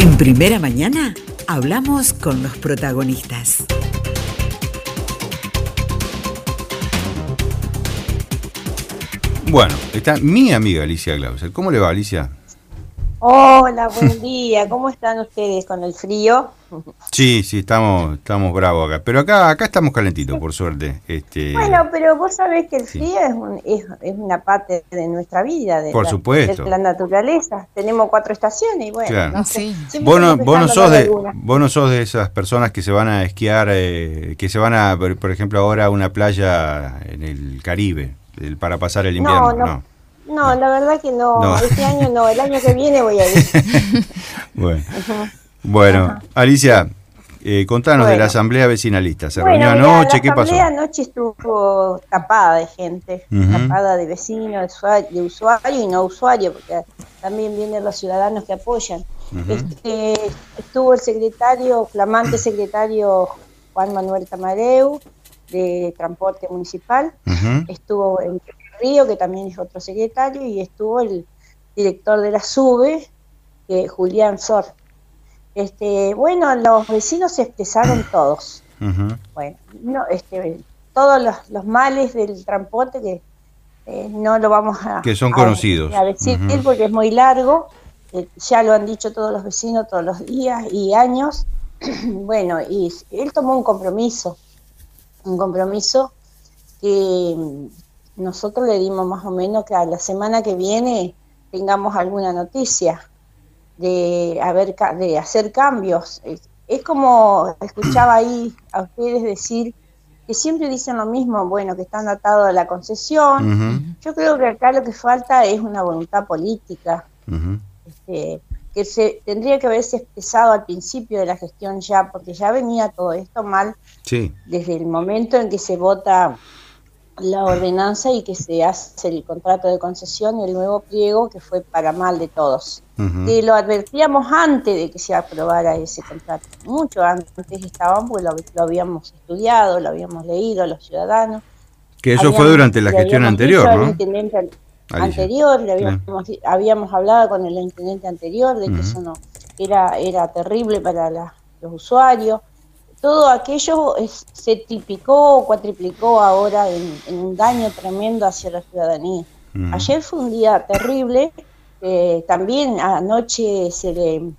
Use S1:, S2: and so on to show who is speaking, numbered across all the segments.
S1: En Primera Mañana hablamos con los protagonistas.
S2: Bueno, está mi amiga Alicia Glauser. ¿Cómo le va, Alicia?
S3: Hola, buen día. ¿Cómo están ustedes con el frío?
S2: Sí, estamos bravos acá. Pero acá estamos calentitos, por suerte.
S3: Bueno, pero vos sabés que el
S2: Sí.
S3: frío es una parte de nuestra vida,
S2: Por
S3: de
S2: supuesto.
S3: la naturaleza. Tenemos 4 estaciones y bueno,
S2: Claro.
S3: no sé,
S4: Sí.
S3: siempre estamos quejándonos.
S2: Vos no sos de esas personas que se van a esquiar, que se van a, por ejemplo, ahora a una playa en el Caribe, para pasar el invierno.
S3: No, la verdad que no.
S2: No.
S3: Este año no, el año que viene voy a ir.
S2: Bueno,
S3: Ajá.
S2: Alicia, contanos de la
S3: Bueno.
S2: asamblea vecinalista. ¿Se
S3: Bueno,
S2: reunió
S3: mirá,
S2: anoche? ¿Qué pasó?
S3: La asamblea anoche estuvo tapada de gente,
S2: Ujú.
S3: tapada de vecinos, de usuario y no usuario, porque también vienen los ciudadanos que apoyan.
S2: Ujú.
S3: Estuvo el flamante secretario Juan Manuel Tamareu, de Transporte Municipal,
S2: Ujú.
S3: estuvo en Río, que también es otro secretario, y estuvo el director de la SUBE, Julián Sor. Bueno, los vecinos se expresaron todos.
S2: Ujú.
S3: Bueno, no, todos los males del transporte que no lo vamos
S2: Que son conocidos.
S3: a decir
S2: Ujú.
S3: porque es muy largo, ya lo han dicho todos los vecinos todos los días y años. Bueno, y él tomó un compromiso que nosotros le dimos más o menos que a la semana que viene tengamos alguna noticia de hacer cambios. Es como escuchaba ahí a ustedes decir que siempre dicen lo mismo, bueno, que están atados a la concesión.
S2: Ujú.
S3: Yo creo que acá lo que falta es una voluntad política,
S2: Ujú.
S3: que se tendría que haberse expresado al principio de la gestión ya, porque ya venía todo esto mal
S2: Sí.
S3: desde el momento en que se vota la ordenanza y que se hace el contrato de concesión y el nuevo pliego, que fue para mal de todos.
S2: Ujú.
S3: Que lo advertíamos antes de que se aprobara ese contrato, mucho antes estaban, porque lo habíamos estudiado, lo habíamos leído los ciudadanos.
S2: Que eso fue durante la
S3: Le
S2: gestión
S3: habíamos
S2: anterior,
S3: dicho al
S2: ¿no?
S3: intendente
S2: Alicia.
S3: anterior,
S2: Sí.
S3: habíamos hablado con el intendente anterior de que
S2: Ujú.
S3: eso no era terrible para los usuarios. Todo aquello se triplicó o cuatriplicó ahora en un daño tremendo hacia la ciudadanía.
S2: Ujú.
S3: Ayer fue un día terrible, también anoche se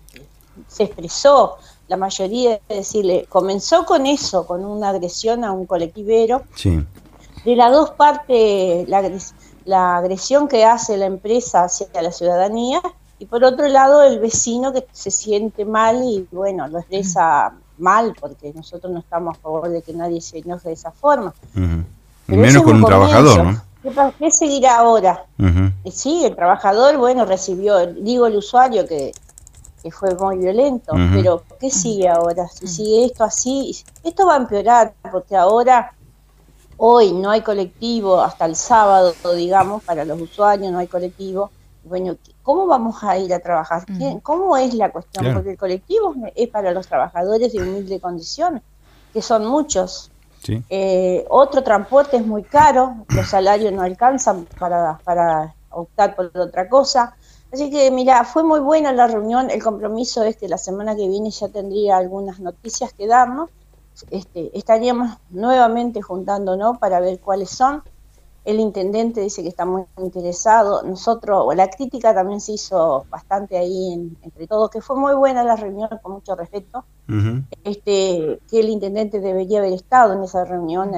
S3: expresó la mayoría, es decir, comenzó con eso, con una agresión a un colectivero.
S2: Sí.
S3: De las dos partes, la agresión que hace la empresa hacia la ciudadanía, y por otro lado el vecino que se siente mal y bueno, lo expresa mal, porque nosotros no estamos a favor de que nadie se enoje de esa forma.
S2: Ujú. Y
S3: Pero
S2: menos
S3: ese es
S2: con un trabajador,
S3: comienzo.
S2: ¿no?
S3: ¿Qué seguirá ahora?
S2: Ujú.
S3: Sí, el trabajador, bueno, recibió, digo el usuario que fue muy violento,
S2: Ujú.
S3: pero ¿qué sigue ahora? Si sigue esto así, esto va a empeorar, porque ahora, hoy no hay colectivo, hasta el sábado, digamos, para los usuarios no hay colectivo. Bueno, ¿cómo vamos a ir a trabajar? ¿Cómo es la cuestión?
S2: Claro.
S3: Porque el colectivo es para los trabajadores de humilde condición, que son muchos.
S2: Sí.
S3: Otro transporte es muy caro, los salarios no alcanzan para optar por otra cosa. Así que, mira, fue muy buena la reunión. El compromiso es que la semana que viene ya tendría algunas noticias que darnos. Estaríamos nuevamente juntándonos para ver cuáles son. El intendente dice que está muy interesado. Nosotros, la crítica también se hizo bastante ahí entre todos, que fue muy buena la reunión, con mucho respeto.
S2: Ujú.
S3: Que el intendente debería haber estado en esa reunión,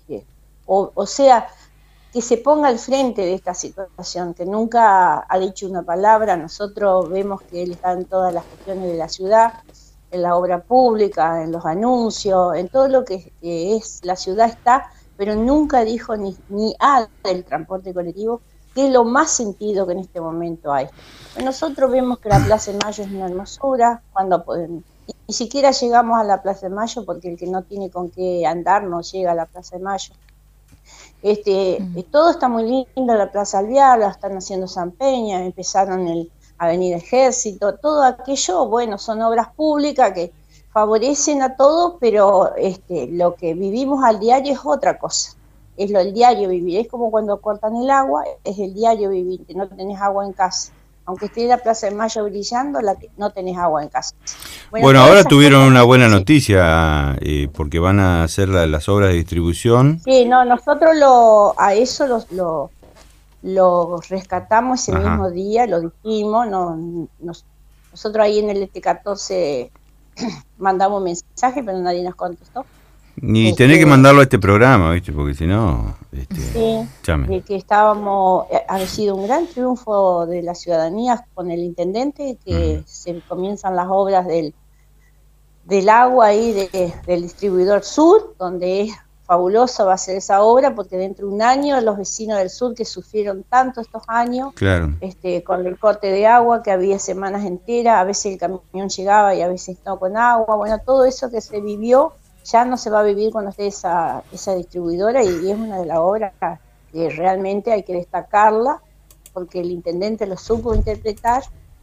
S3: o sea, que se ponga al frente de esta situación, que nunca ha dicho una palabra. Nosotros vemos que él está en todas las cuestiones de la ciudad, en la obra pública, en los anuncios, en todo lo que es la ciudad está, pero nunca dijo ni A del transporte colectivo, que es lo más sentido que en este momento hay. Nosotros vemos que la Plaza de Mayo es una hermosura, cuando podemos. Ni siquiera llegamos a la Plaza de Mayo, porque el que no tiene con qué andar no llega a la Plaza de Mayo. Todo está muy lindo, la Plaza Alvear, la están haciendo San Peña, empezaron Avenida Ejército, todo aquello, bueno, son obras públicas que favorecen a todos, pero lo que vivimos al diario es otra cosa. El diario vivir, es como cuando cortan el agua, es el diario vivir, que no tenés agua en casa. aunque esté la Plaza de Mayo brillando, no tenés agua en casa.
S2: Bueno, ahora tuvieron una buena noticia, porque van a hacer las obras de distribución.
S3: Sí, no, nosotros a eso lo rescatamos ese mismo día, lo dijimos, nosotros ahí en el ET14 mandamos un mensaje, pero nadie nos contestó.
S2: Y tenés que mandarlo a este programa, ¿viste? Porque si no...
S3: sí, de que ha sido un gran triunfo de la ciudadanía con el intendente, que se comienzan las obras del agua ahí del distribuidor sur, donde es fabuloso va a ser esa obra, porque dentro de un año los vecinos del sur que sufrieron tanto estos años,
S2: claro,
S3: con el corte de agua, que había semanas enteras, a veces el camión llegaba y a veces no con agua, bueno, todo eso que se vivió ya no se va a vivir cuando esté esa distribuidora, y es una de las obras que realmente hay que destacarla, porque el intendente lo supo interpretar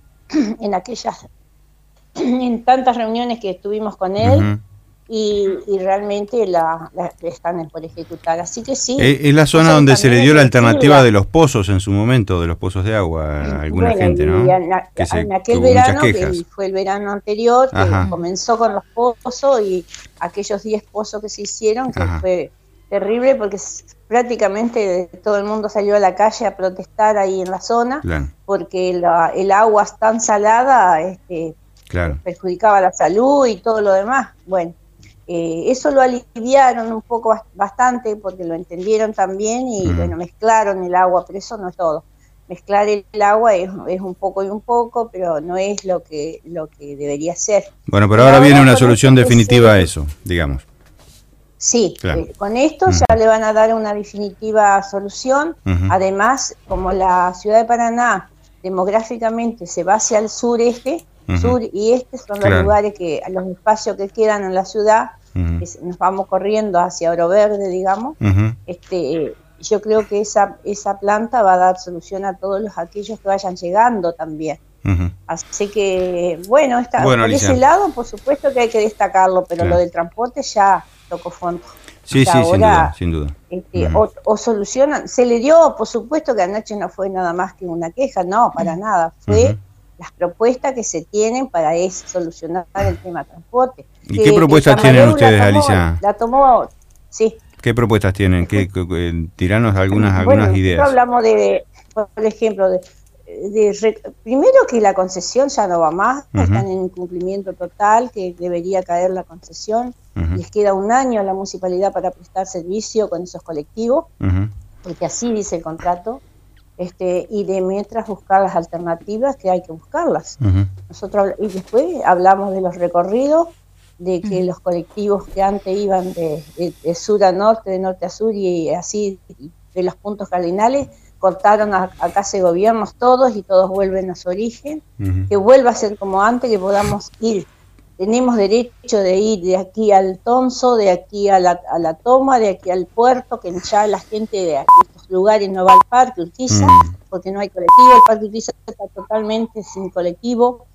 S3: en tantas reuniones que estuvimos con él, y realmente la están por ejecutar, así que sí.
S2: Es la zona donde se le dio la alternativa de los pozos en su momento, de los pozos de agua a alguna gente, ¿no?
S3: En aquel verano, que fue el verano anterior, que comenzó con los pozos, y aquellos 10 pozos que se hicieron, que fue terrible, porque prácticamente todo el mundo salió a la calle a protestar ahí en la zona,
S2: claro,
S3: porque el agua tan salada
S2: claro,
S3: perjudicaba la salud y todo lo demás. Bueno, eso lo aliviaron un poco, bastante, porque lo entendieron también, y bueno, mezclaron el agua, pero eso no es todo. Mezclar el agua es un poco y un poco, pero no es lo que debería ser.
S2: Bueno, pero ahora viene una solución definitiva a eso, digamos.
S3: Sí,
S2: claro,
S3: con esto ya le van a dar una definitiva solución. Además, como la ciudad de Paraná demográficamente se va hacia el sureste, sur y este son los lugares los espacios que quedan en la ciudad, que nos vamos corriendo hacia Oro Verde, digamos. Yo creo que esa planta va a dar solución a todos aquellos que vayan llegando también. Así que, bueno, por
S2: Alicia,
S3: ese lado, por supuesto que hay que destacarlo, pero lo del transporte ya tocó fondo.
S2: Sí, ahora, sin duda.
S3: O solucionan, se le dio, por supuesto que anoche no fue nada más que una queja, no, para nada, fue las propuestas que se tienen para solucionar el tema transporte.
S2: ¿Y qué propuestas tienen ustedes, Alicia?
S3: Sí.
S2: ¿Qué propuestas tienen? Tiranos algunas ideas.
S3: Nosotros hablamos por ejemplo, primero que la concesión ya no va más, están en incumplimiento total, que debería caer la concesión. Les queda un año a la municipalidad para prestar servicio con esos colectivos, porque así dice el contrato. Y de mientras buscar las alternativas, que hay que buscarlas. Y después hablamos de los recorridos, de que los colectivos que antes iban de sur a norte, de norte a sur, y así de los puntos cardinales, cortaron a casa de gobiernos todos, y todos vuelven a su origen, que vuelva a ser como antes, que podamos ir. Tenemos derecho de ir de aquí al Tonso, de aquí a la Toma, de aquí al puerto, que ya la gente de estos lugares no va al Parque Urquiza, porque no hay colectivo. El Parque Urquiza está totalmente sin colectivo,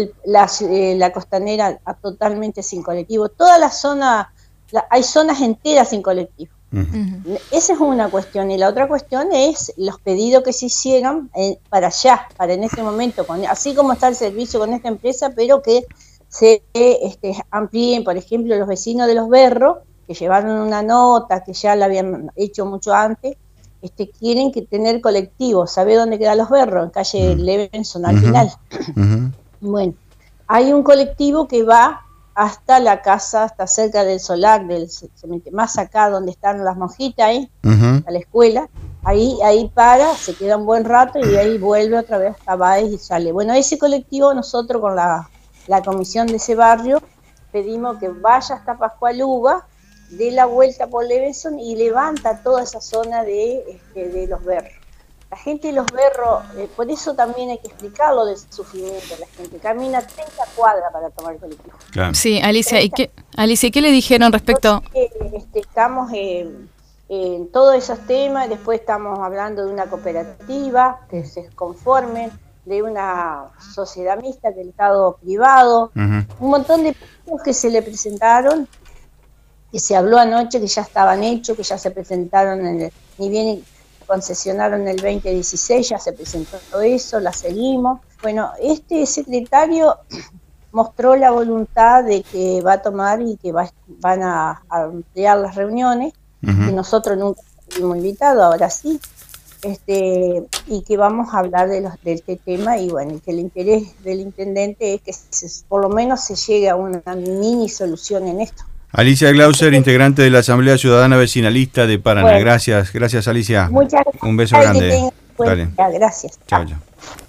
S3: la costanera totalmente sin colectivo, toda la zona, hay zonas enteras sin colectivo. Esa es una cuestión, y la otra cuestión es los pedidos que se hicieron para allá, para en este momento, así como está el servicio con esta empresa, pero que se amplíen. Por ejemplo, los vecinos de Los Berros, que llevaron una nota que ya la habían hecho mucho antes, quieren tener colectivos. ¿Sabe dónde quedan Los Berros? En calle Levenson, al final. Bueno, hay un colectivo que va hasta la casa, hasta cerca del solar, del cementerio, más acá donde están las monjitas, a la escuela. Ahí se queda un buen rato, y ahí vuelve otra vez hasta Baez y sale. Bueno, ese colectivo, nosotros con la comisión de ese barrio pedimos que vaya hasta Pascual Uva, dé la vuelta por Levenson y levanta toda esa zona de Los Berros. La gente de Los Berros, por eso también hay que explicarlo del sufrimiento. La gente camina 30 cuadras para tomar el colectivo.
S2: Claro.
S4: Sí, Alicia, ¿y qué le dijeron respecto?
S3: Estamos en todos esos temas. Después estamos hablando de una cooperativa que se conformen, de una sociedad mixta del Estado privado, un montón de puntos que se le presentaron, que se habló anoche, que ya estaban hechos, que ya se presentaron, ni bien concesionaron el 2016, ya se presentó todo eso, la seguimos. Bueno, este secretario mostró la voluntad de que va a tomar y que van a ampliar las reuniones, que nosotros nunca hemos invitado, ahora sí, y que vamos a hablar de este tema, y bueno, que el interés del intendente es que por lo menos se llegue a una mini solución en esto.
S2: Alicia Glauser, integrante de la Asamblea Ciudadana Vecinalista de Paraná.
S3: Bueno,
S2: gracias Alicia.
S3: Muchas gracias.
S2: Un beso grande.
S3: Dale. Gracias.
S2: Chao.